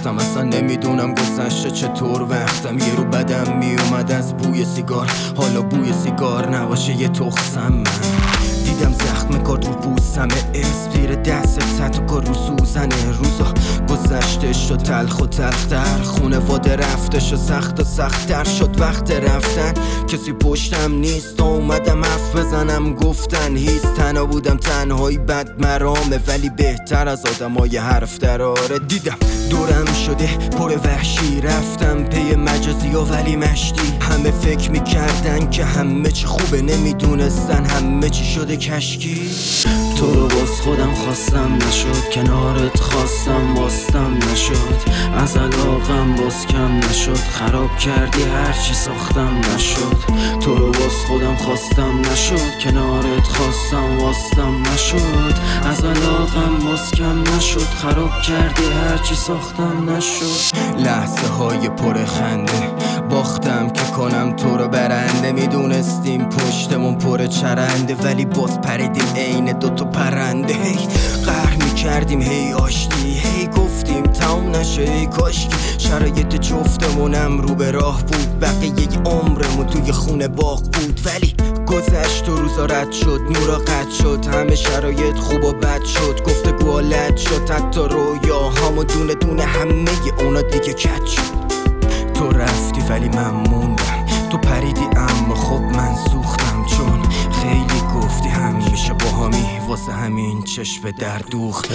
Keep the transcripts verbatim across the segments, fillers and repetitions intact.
سختم، اصلا نمیدونم گذشته چطور وقتم. یه رو بدم میومد از بوی سیگار، حالا بوی سیگار نباشه یه تخسم. من دیدم زخم کار رو پوستم، اسپیر دست تتو کار رو سوزنه. روزا گذشته شد تلخ و تلختر، خونواده رفته شد سخت و سختتر شد. وقت رفتن کسی پشتم نیست، اومدم حرف بزنم گفتن هیست. تنها بودم تنهایی بد مرامه، ولی بهتر از آدمای حرف دراره. دیدم دورم شده پر وحشی، رفتم پی مجازی و ولی مشتی. همه فکر میکردن که همه چی خوبه، نمیدونستن همه چی شده کشکی. تو رو باز خودم خواستم نشد، کنارت خواستم باستم نشد. از علاقم باز کم نشد، خراب کردی هرچی ساختم نشد. تو رو باز خودم خواستم نشد، کنارت خواستم باستم نشد. از علاقم باز کم نشد، خراب کردی هرچی ساختم نشد. لحظه های پر خنده باختم که کنم تو رو برنده. میدونستیم پشتمون پر چرنده، ولی باز پریدیم عین دوتا پرنده. هی قهر میکردیم هی آشتی، هی گفتیم تموم نشه هی کاشکی. شرایط جفتمونم رو به راه بود، بقیه عمرمون توی خونه باغ بود. ولی گذشت و روزا رد شد، نورا قطع شد، همه شرایط خوب و بد شد. گفتگو لد شد، حتی رویاهامو دونه دونه همه اونا دیگه کج شد. تو رفتی ولی من موندم، تو پریدی اما خب من سوختم. چون خیلی گفتی همیشه با همی، واسه همین چشم در دوخته.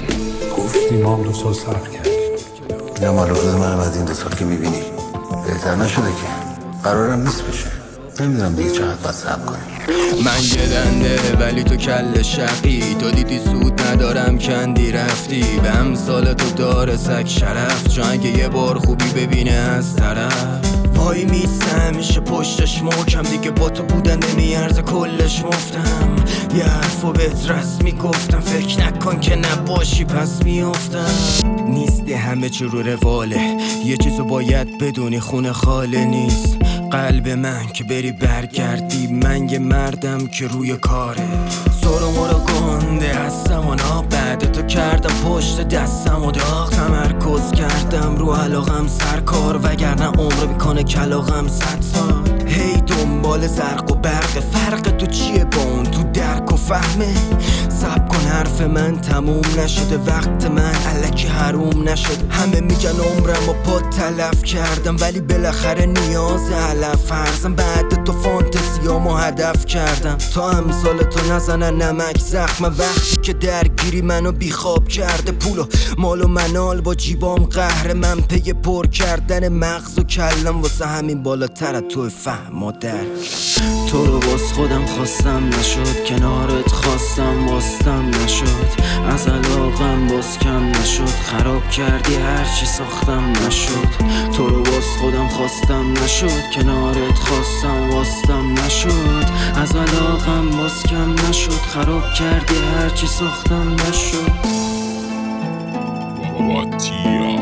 گفتی ما هم دو سال صبر کرد. این هم علاقه من از این دو سال که میبینی بهتر نشده که، قرارم نیست بشه. نمیدونم دیگه چقدر باید صبر کنی. من گدنده ولی تو کل شقی، تو دیدی سود ندارم کندی رفتی. به امثال تو داره سگ شرف، چون اگه یه بار خوبی ببینه از طرف. وای میسته همیشه پشتش محکم، دیگه با تو بودن نمیارزه کلش مفتم. یه حرفو بهت رسمی گفتم، فکر نکن که نباشی پس میافتم. نیستی همه چی رو رواله، یه چیزو باید بدونی خونه خاله نیست. قلب من که بری برگردی، من یه مردم که روی کاره. سرو مرا گنده هستم و نا، بعد تو کردم پشت دستم و داغ. تمرکز کردم رو علاقم سرکار، وگرنه عمر میکنه کلاغم صد سال. هی دنبال زرق و برق، فرق تو چیه با اون تو درک و فهمه؟ صبر کن حرف من تموم نشده، وقت من الکی حروم نشد. همه میگن عمرم و پا تلف کردم، ولی بالاخره نیاز علف فرزم. بعد تو فانتزیامو هدف کردم، تا امثال تو نزنن نمک زخم. وقتی که درگیری منو بیخواب کرده، پول و مال و منال با جیبام قهر من. پی پر کردن مغز و کلم، واسه همین بالاتر تو فهم و درک. تو رو باز خودم خواستم نشد، کنارت خواستم باستم نشد. از علاقم باز کم نشد، خراب کردی هرچی ساختم نشد. تو رو باز خودم خواستم نشد، کنارت خواستم باستم نشد. از علاقم باز کم نشد، خراب کردی هرچی ساختم نشد.